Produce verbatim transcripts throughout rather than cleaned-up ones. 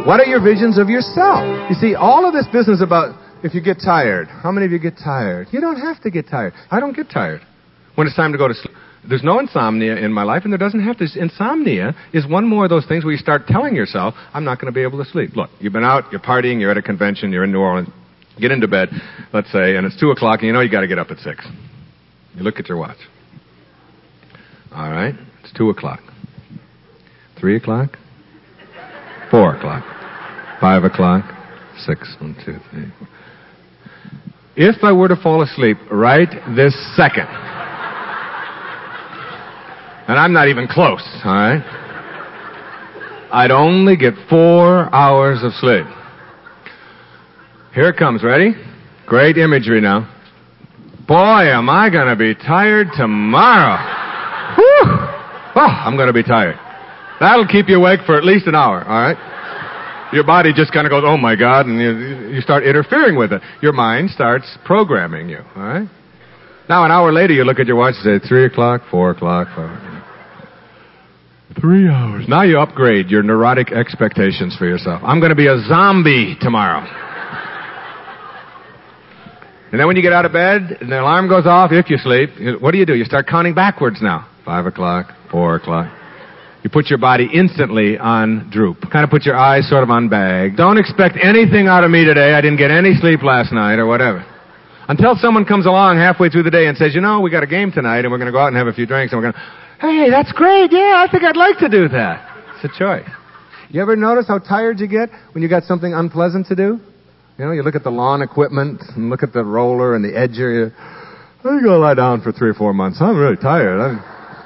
What are your visions of yourself? You see, all of this business about if you get tired. How many of you get tired? You don't have to get tired. I don't get tired when it's time to go to sleep. There's no insomnia in my life, and there doesn't have to. Insomnia is one more of those things where you start telling yourself, I'm not going to be able to sleep. Look, you've been out, you're partying, you're at a convention, you're in New Orleans, get into bed, let's say, and it's two o'clock, and you know you got to get up at six. You look at your watch. All right, it's two o'clock. Three o'clock. Four o'clock. Five o'clock. Six. One, two, three, four. If I were to fall asleep right this second, and I'm not even close, all right, I'd only get four hours of sleep. Here it comes. Ready? Great imagery now. Boy, am I going to be tired tomorrow. Whew. Oh, I'm going to be tired. That'll keep you awake for at least an hour, all right? Your body just kind of goes, oh, my God, and you, you start interfering with it. Your mind starts programming you, all right? Now, an hour later, you look at your watch and say, three o'clock, four o'clock, five o'clock. Three hours. Now you upgrade your neurotic expectations for yourself. I'm going to be a zombie tomorrow. And then when you get out of bed and the alarm goes off, if you sleep, what do you do? You start counting backwards now. Five o'clock, four o'clock. You put your body instantly on droop. Kind of put your eyes sort of on bag. Don't expect anything out of me today. I didn't get any sleep last night or whatever. Until someone comes along halfway through the day and says, you know, we got a game tonight and we're going to go out and have a few drinks and we're going to, hey, that's great. Yeah, I think I'd like to do that. It's a choice. You ever notice how tired you get when you got something unpleasant to do? You know, you look at the lawn equipment and look at the roller and the edger. You, I'm going to lie down for three or four months. I'm really tired. I'm...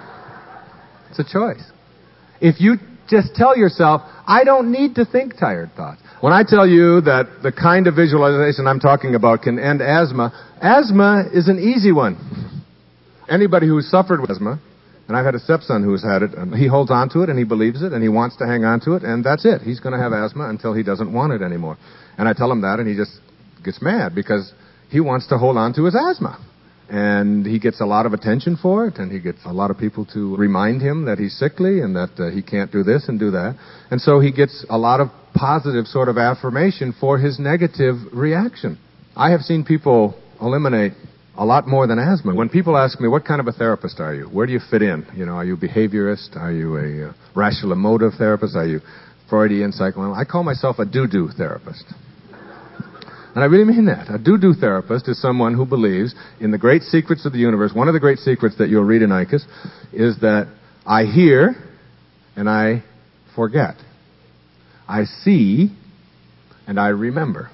It's a choice. If you just tell yourself, I don't need to think tired thoughts. When I tell you that the kind of visualization I'm talking about can end asthma, asthma is an easy one. Anybody who's suffered with asthma, and I've had a stepson who's had it, and he holds on to it and he believes it and he wants to hang on to it, and that's it. He's going to have asthma until he doesn't want it anymore. And I tell him that and he just gets mad because he wants to hold on to his asthma. And he gets a lot of attention for it, and he gets a lot of people to remind him that he's sickly and that uh, he can't do this and do that. And so he gets a lot of positive sort of affirmation for his negative reaction. I have seen people eliminate a lot more than asthma. When people ask me, what kind of a therapist are you? Where do you fit in? You know, are you a behaviorist? Are you a uh, rational emotive therapist? Are you Freudian psychoanalyst? I call myself a do-do therapist. And I really mean that. A do-do therapist is someone who believes in the great secrets of the universe. One of the great secrets that you'll read in Icus is that I hear and I forget. I see and I remember.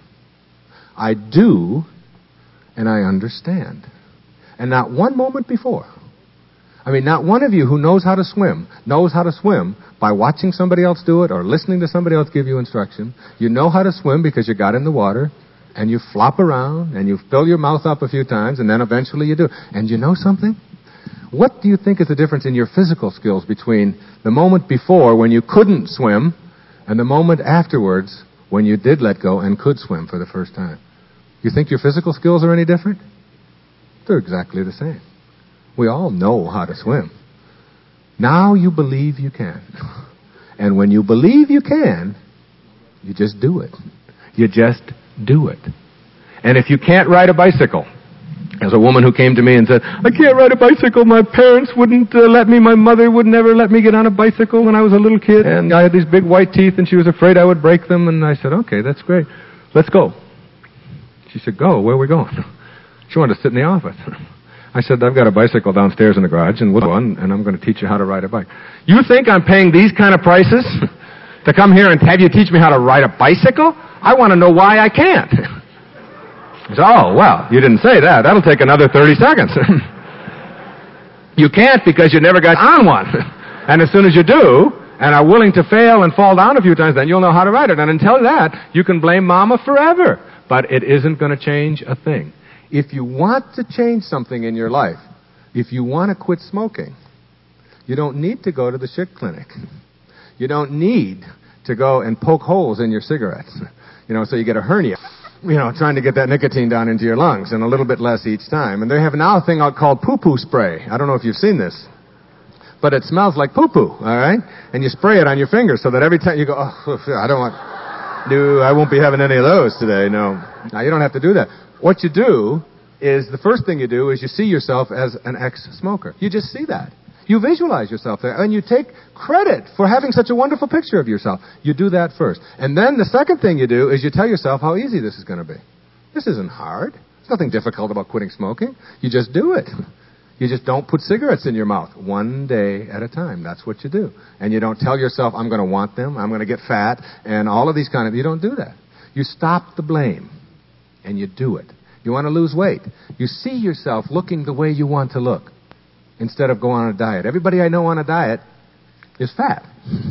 I do and I understand. And not one moment before. I mean, not one of you who knows how to swim knows how to swim by watching somebody else do it or listening to somebody else give you instruction. You know how to swim because you got in the water. And you flop around, and you fill your mouth up a few times, and then eventually you do. And you know something? What do you think is the difference in your physical skills between the moment before when you couldn't swim and the moment afterwards when you did let go and could swim for the first time? You think your physical skills are any different? They're exactly the same. We all know how to swim. Now you believe you can. And when you believe you can, you just do it. You just do it. And if you can't ride a bicycle, there's a woman who came to me and said, I can't ride a bicycle. My parents wouldn't uh, let me. My mother would never let me get on a bicycle when I was a little kid. And I had these big white teeth, and she was afraid I would break them. And I said, okay, that's great. Let's go. She said, go. Where are we going? She wanted to sit in the office. I said, I've got a bicycle downstairs in the garage, and we'll go on, and I'm going to teach you how to ride a bike. You think I'm paying these kind of prices to come here and have you teach me how to ride a bicycle? I want to know why I can't. He said, oh, well, you didn't say that. That'll take another thirty seconds. You can't because you never got on one. And as soon as you do, and are willing to fail and fall down a few times, then you'll know how to ride it. And until that, you can blame Mama forever. But it isn't going to change a thing. If you want to change something in your life, if you want to quit smoking, you don't need to go to the Schick clinic. You don't need to go and poke holes in your cigarettes. You know, so you get a hernia, you know, trying to get that nicotine down into your lungs, and a little bit less each time. And they have now a thing out called poo-poo spray. I don't know if you've seen this. But it smells like poo-poo, all right? And you spray it on your fingers so that every time you go, oh, I don't want... No, I won't be having any of those today, no. Now, you don't have to do that. What you do is, the first thing you do is you see yourself as an ex-smoker. You just see that. You visualize yourself there, and you take credit for having such a wonderful picture of yourself. You do that first. And then the second thing you do is you tell yourself how easy this is going to be. This isn't hard. There's nothing difficult about quitting smoking. You just do it. You just don't put cigarettes in your mouth one day at a time. That's what you do. And you don't tell yourself, I'm going to want them, I'm going to get fat, and all of these kind of... You don't do that. You stop the blame, and you do it. You want to lose weight. You see yourself looking the way you want to look instead of go on a diet. Everybody I know on a diet is fat.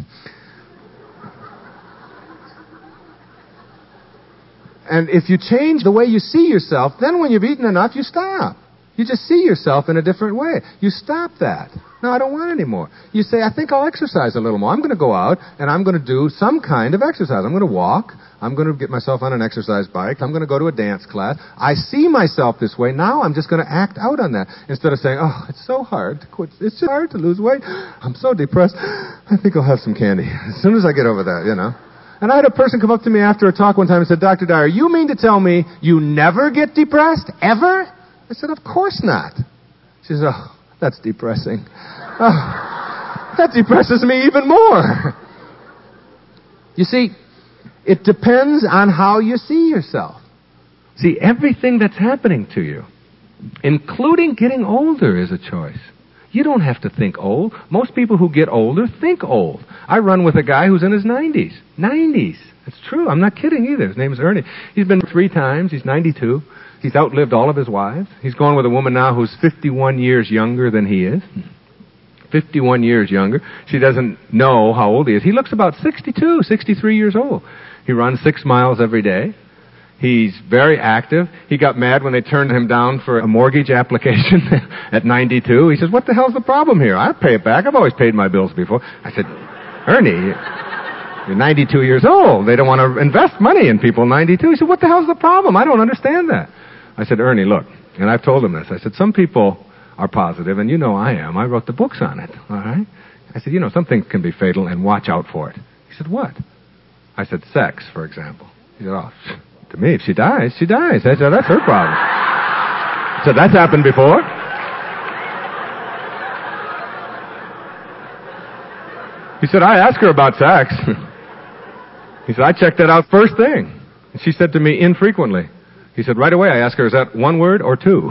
And if you change the way you see yourself, then when you've eaten enough, you stop. You just see yourself in a different way. You stop that. No, I don't want any more. You say, I think I'll exercise a little more. I'm going to go out and I'm going to do some kind of exercise. I'm going to walk. I'm going to get myself on an exercise bike. I'm going to go to a dance class. I see myself this way. Now I'm just going to act out on that instead of saying, oh, it's so hard to quit. It's so hard to lose weight. I'm so depressed. I think I'll have some candy as soon as I get over that, you know. And I had a person come up to me after a talk one time and said, Doctor Dyer, you mean to tell me you never get depressed? Ever? I said, of course not. She said, oh, that's depressing. Oh, that depresses me even more. You see, it depends on how you see yourself. See, everything that's happening to you, including getting older, is a choice. You don't have to think old. Most people who get older think old. I run with a guy who's in his nineties. nineties. It's true. I'm not kidding either. His name is Ernie. He's been three times. He's ninety-two. He's outlived all of his wives. He's going with a woman now who's fifty-one years younger than he is. fifty-one years younger. She doesn't know how old he is. He looks about sixty-two, sixty-three years old. He runs six miles every day. He's very active. He got mad when they turned him down for a mortgage application at ninety-two. He says, what the hell's the problem here? I'll pay it back. I've always paid my bills before. I said, Ernie, you're ninety-two years old. They don't want to invest money in people ninety-two. He said, what the hell's the problem? I don't understand that. I said, Ernie, look, and I've told him this. I said, some people are positive, and you know I am. I wrote the books on it, all right? I said, you know, some things can be fatal, and watch out for it. He said, what? I said, sex, for example. He said, oh, to me, if she dies, she dies. I said, that's her problem. I said, that's happened before. He said, I asked her about sex. He said, I checked that out first thing. And she said to me infrequently. He said, right away I asked her, is that one word or two?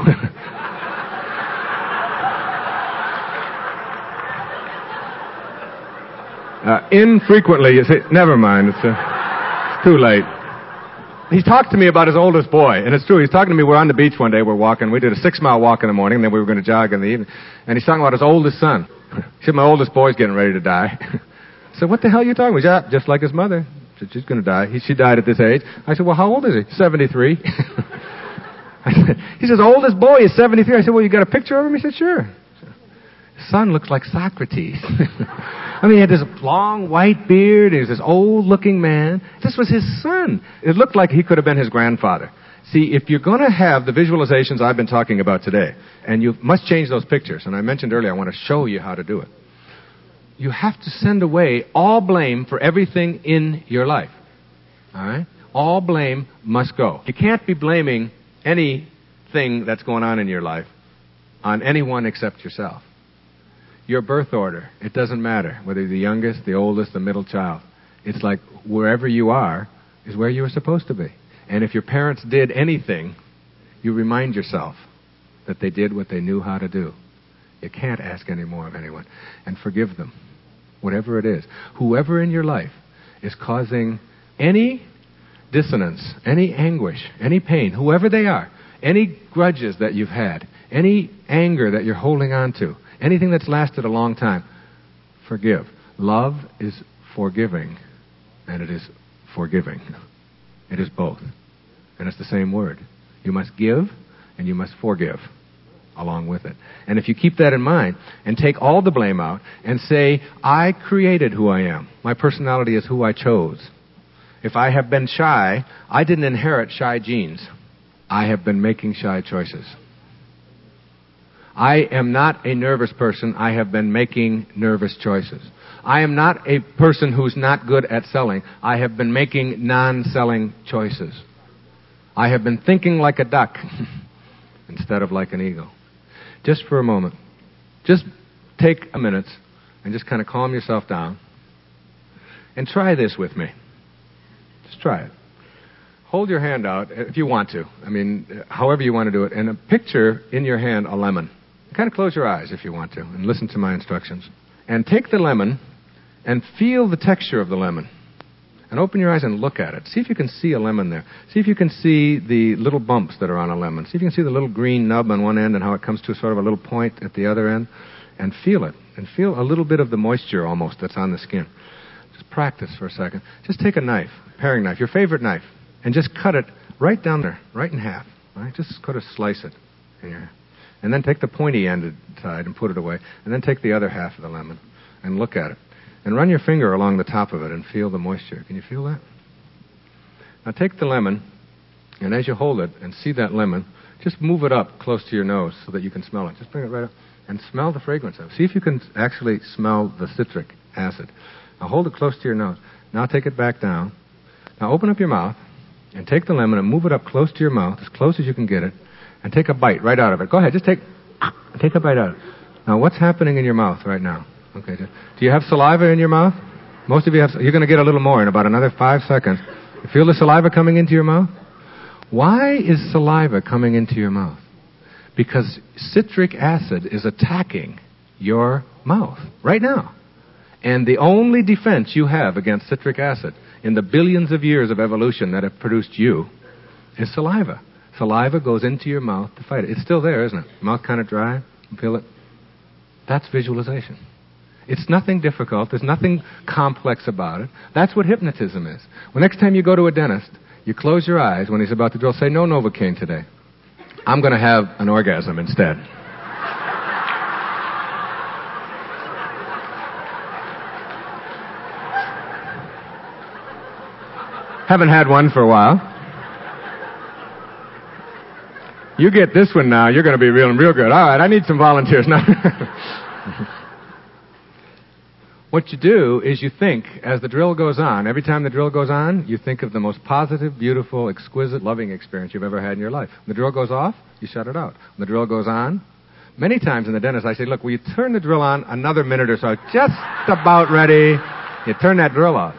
uh, infrequently, you say, never mind, it's, uh, it's too late. He talked to me about his oldest boy, and it's true. He's talking to me. We're on the beach one day. We're walking. We did a six-mile walk in the morning, and then we were going to jog in the evening. And he's talking about his oldest son. He said, my oldest boy's getting ready to die. I said, what the hell are you talking about? He said, just like his mother. I said, she's going to die. He, she died at this age. I said, well, how old is he? seventy-three. I said, he says, oldest boy is seventy-three. I said, well, you got a picture of him? He said, sure. His son looks like Socrates. I mean, he had this long white beard. He was this old-looking man. This was his son. It looked like he could have been his grandfather. See, if you're going to have the visualizations I've been talking about today, and you must change those pictures, and I mentioned earlier I want to show you how to do it, you have to send away all blame for everything in your life. All right? All blame must go. You can't be blaming anything that's going on in your life on anyone except yourself. Your birth order, it doesn't matter whether you're the youngest, the oldest, the middle child. It's like wherever you are is where you were supposed to be. And if your parents did anything, you remind yourself that they did what they knew how to do. You can't ask any more of anyone. And forgive them, whatever it is. Whoever in your life is causing any dissonance, any anguish, any pain, whoever they are, any grudges that you've had, any anger that you're holding on to, anything that's lasted a long time, forgive. Love is forgiving, and it is forgiving. It is both. And it's the same word. You must give, and you must forgive along with it. And if you keep that in mind, and take all the blame out, and say, I created who I am. My personality is who I chose. If I have been shy, I didn't inherit shy genes. I have been making shy choices. I am not a nervous person. I have been making nervous choices. I am not a person who's not good at selling. I have been making non-selling choices. I have been thinking like a duck instead of like an eagle. Just for a moment, just take a minute and just kind of calm yourself down and try this with me. Just try it. Hold your hand out if you want to. I mean, however you want to do it. And picture in your hand a lemon. Kind of close your eyes if you want to and listen to my instructions. And take the lemon and feel the texture of the lemon. And open your eyes and look at it. See if you can see a lemon there. See if you can see the little bumps that are on a lemon. See if you can see the little green nub on one end and how it comes to sort of a little point at the other end. And feel it. And feel a little bit of the moisture almost that's on the skin. Just practice for a second. Just take a knife, a paring knife, your favorite knife, and just cut it right down there, right in half. Right? Just sort of slice it in your hand. And then take the pointy-ended side and put it away. And then take the other half of the lemon and look at it. And run your finger along the top of it and feel the moisture. Can you feel that? Now take the lemon, and as you hold it and see that lemon, just move it up close to your nose so that you can smell it. Just bring it right up and smell the fragrance of it. See if you can actually smell the citric acid. Now hold it close to your nose. Now take it back down. Now open up your mouth and take the lemon and move it up close to your mouth, as close as you can get it, and take a bite right out of it. Go ahead, just take, take a bite out of it. Now what's happening in your mouth right now? Okay. Do you have saliva in your mouth? Most of you have. You're going to get a little more in about another five seconds. You feel the saliva coming into your mouth? Why is saliva coming into your mouth? Because citric acid is attacking your mouth right now. And the only defense you have against citric acid in the billions of years of evolution that have produced you is saliva. Saliva goes into your mouth to fight it. It's still there, isn't it? Mouth kind of dry. You feel it? That's visualization. It's nothing difficult. There's nothing complex about it. That's what hypnotism is. Well, next time you go to a dentist, you close your eyes when he's about to drill. Say, no Novocaine today. I'm going to have an orgasm instead. Haven't had one for a while. You get this one now, you're going to be real, real good. All right, I need some volunteers now. What you do is you think, as the drill goes on, every time the drill goes on, you think of the most positive, beautiful, exquisite, loving experience you've ever had in your life. When the drill goes off, you shut it out. When the drill goes on, many times in the dentist, I say, look, will you turn the drill on another minute or so? Just about ready. You turn that drill off.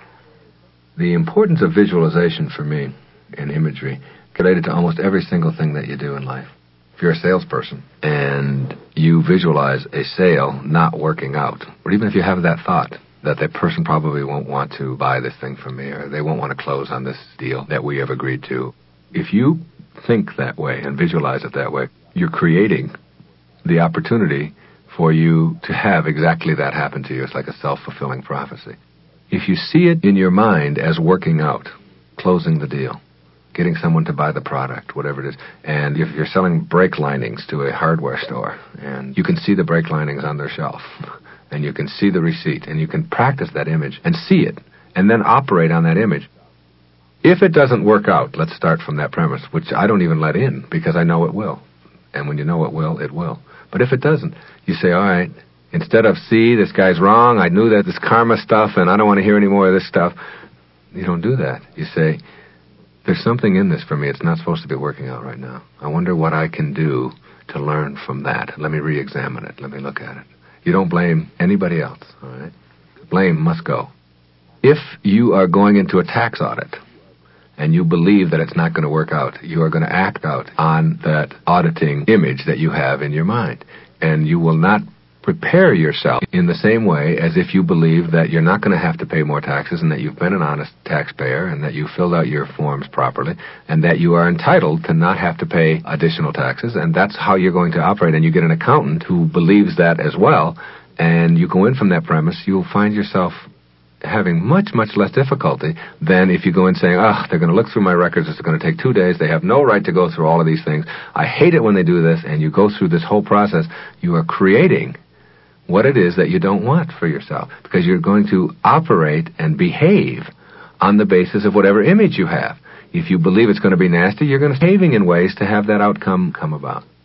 The importance of visualization for me and imagery related to almost every single thing that you do in life. If you're a salesperson and you visualize a sale not working out, or even if you have that thought that that person probably won't want to buy this thing from me, or they won't want to close on this deal that we have agreed to, if you think that way and visualize it that way, you're creating the opportunity for you to have exactly that happen to you. It's like a self-fulfilling prophecy. If you see it in your mind as working out, closing the deal, getting someone to buy the product, whatever it is, and if you're selling brake linings to a hardware store, and you can see the brake linings on their shelf, and you can see the receipt, and you can practice that image and see it, and then operate on that image. If it doesn't work out, let's start from that premise, which I don't even let in, because I know it will. And when you know it will, it will. But if it doesn't, you say, all right, instead of, see, this guy's wrong, I knew that this karma stuff, and I don't want to hear any more of this stuff, you don't do that. You say, there's something in this for me. It's not supposed to be working out right now. I wonder what I can do to learn from that. Let me re-examine it. Let me look at it. You don't blame anybody else, all right? Blame must go. If you are going into a tax audit and you believe that it's not going to work out, you are going to act out on that auditing image that you have in your mind. And you will not prepare yourself in the same way as if you believe that you're not going to have to pay more taxes and that you've been an honest taxpayer and that you filled out your forms properly and that you are entitled to not have to pay additional taxes, and that's how you're going to operate. And you get an accountant who believes that as well, and you go in from that premise, you'll find yourself having much, much less difficulty than if you go in saying, oh, they're going to look through my records, it's going to take two days, they have no right to go through all of these things, I hate it when they do this, and you go through this whole process. You are creating what it is that you don't want for yourself, because you're going to operate and behave on the basis of whatever image you have. If you believe it's going to be nasty, you're going to be behaving in ways to have that outcome come about.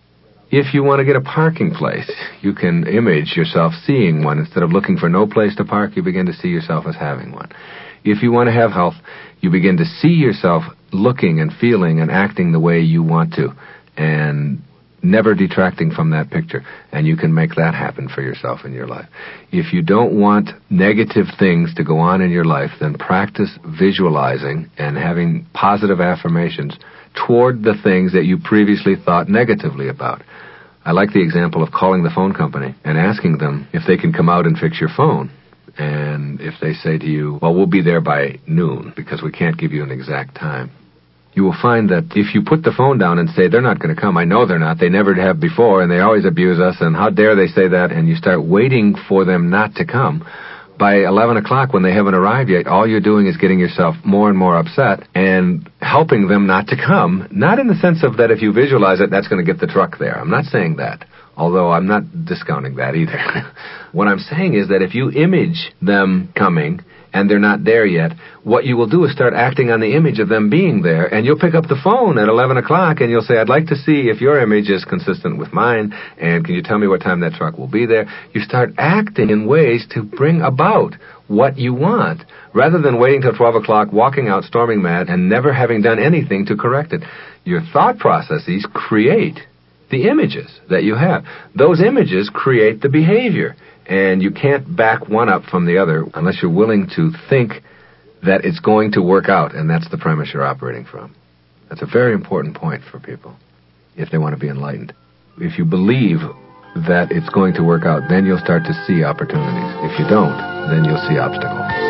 If you want to get a parking place, you can image yourself seeing one. Instead of looking for no place to park, you begin to see yourself as having one. If you want to have health, you begin to see yourself looking and feeling and acting the way you want to, and never detracting from that picture. And you can make that happen for yourself in your life. If you don't want negative things to go on in your life, then practice visualizing and having positive affirmations toward the things that you previously thought negatively about. I like the example of calling the phone company and asking them if they can come out and fix your phone. And if they say to you, well, we'll be there by noon because we can't give you an exact time, you will find that if you put the phone down and say, they're not going to come, I know they're not, they never have before, and they always abuse us, and how dare they say that, and you start waiting for them not to come, by eleven o'clock when they haven't arrived yet, all you're doing is getting yourself more and more upset and helping them not to come, not in the sense of that if you visualize it, that's going to get the truck there. I'm not saying that, although I'm not discounting that either. What I'm saying is that if you image them coming and they're not there yet, what you will do is start acting on the image of them being there, and you'll pick up the phone at eleven o'clock and you'll say, I'd like to see if your image is consistent with mine, and can you tell me what time that truck will be there? You start acting in ways to bring about what you want, rather than waiting till twelve o'clock, walking out storming mad, and never having done anything to correct it. Your thought processes create the images that you have. Those images create the behavior. And you can't back one up from the other unless you're willing to think that it's going to work out, and that's the premise you're operating from. That's a very important point for people if they want to be enlightened. If you believe that it's going to work out, then you'll start to see opportunities. If you don't, then you'll see obstacles.